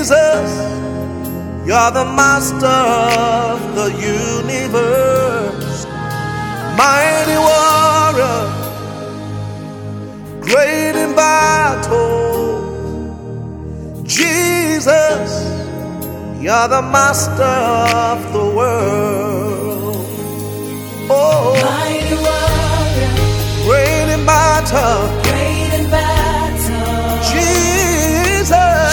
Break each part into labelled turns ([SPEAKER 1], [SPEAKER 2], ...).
[SPEAKER 1] Jesus, you're the master of the universe. Mighty warrior, great in battle. Jesus, you're the master of the world. Oh,
[SPEAKER 2] mighty warrior,
[SPEAKER 1] great in battle.
[SPEAKER 2] great in battle.
[SPEAKER 1] Jesus,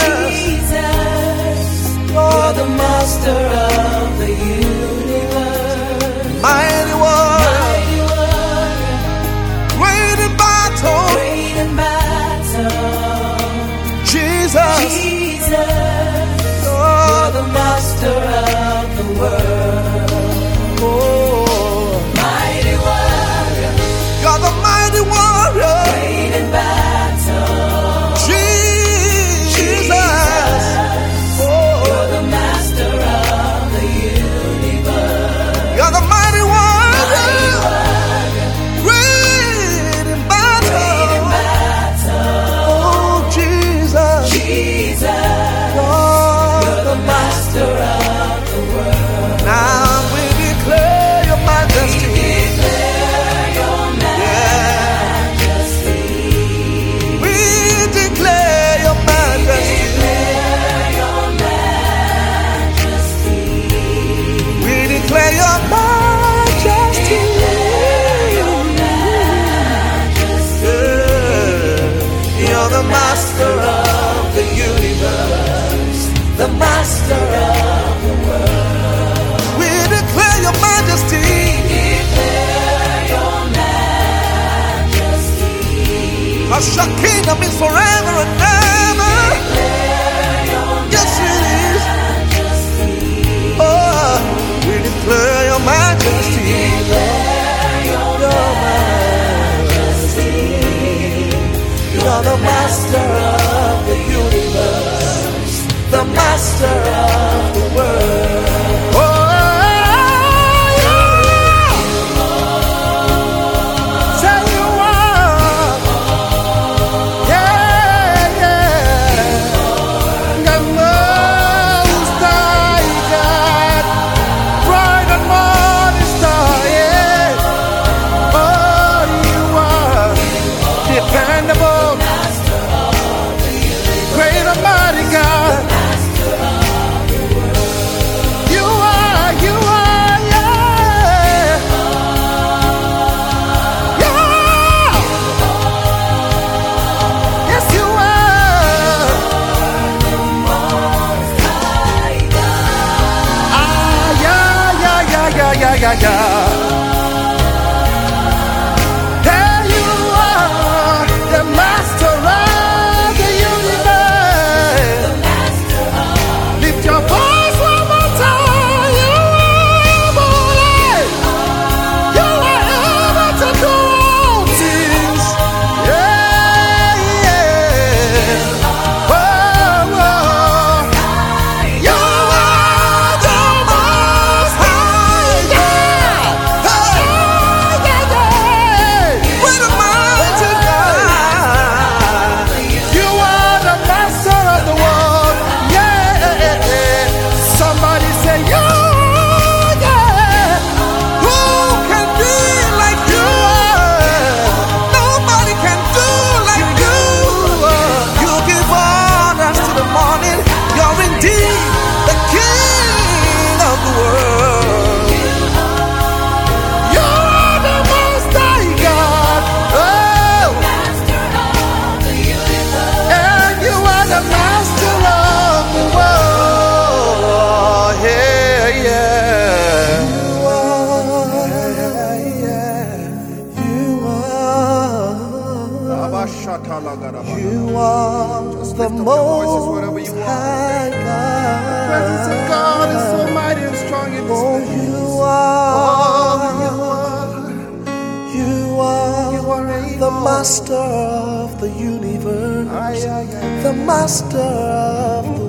[SPEAKER 2] you're the master of the universe.
[SPEAKER 1] mighty warrior, great in battle.
[SPEAKER 2] Great in battle.
[SPEAKER 1] Jesus,
[SPEAKER 2] you're the master of the world.
[SPEAKER 1] oh,
[SPEAKER 2] Mighty warrior,
[SPEAKER 1] you're the mighty warrior.
[SPEAKER 2] great in battle.
[SPEAKER 1] Jesus,
[SPEAKER 2] You're the master of the universe.
[SPEAKER 1] you're the mighty warrior, great in battle. Oh, Jesus,
[SPEAKER 2] You're the master of the world.
[SPEAKER 1] now we declare your majesty.
[SPEAKER 2] Declare your majesty.
[SPEAKER 1] We declare your majesty.
[SPEAKER 2] Declare your majesty.
[SPEAKER 1] We declare your majesty. Yeah. You're the master of the universe,
[SPEAKER 2] The master of the world.
[SPEAKER 1] we declare your majesty.
[SPEAKER 2] Declare your majesty.
[SPEAKER 1] 'Cause your kingdom is forever and ever. Yes, it is. Oh, we declare your majesty. Your majesty. You're the master of the universe, the master of the world. Oh, yeah. Say you are. Yeah, yeah. The Most High God, bright and morning star, yeah. Oh, you are dependable, great and mighty God. You are, yeah. Yeah. Yes, you are. Ah, yeah, yeah. There you are, the master of the universe. Lift your voice one more time. You are holy. You are able to do all things. Yeah, yeah. Oh, oh. You are the Most High God. Hey, yeah, yeah. We're the mighty God. You are the master of the world. Yeah. Somebody say, you, yeah. Who can be like you? Nobody can do like you. You give honors to the morning. You're indeed the King of the world. You are the Most High God. Oh, and you are the master of the world. Yeah, yeah. You are the Most High God.
[SPEAKER 3] The presence of God is so mighty and strong in this
[SPEAKER 1] Oh,
[SPEAKER 3] place.
[SPEAKER 1] you are the master of the universe, the master of the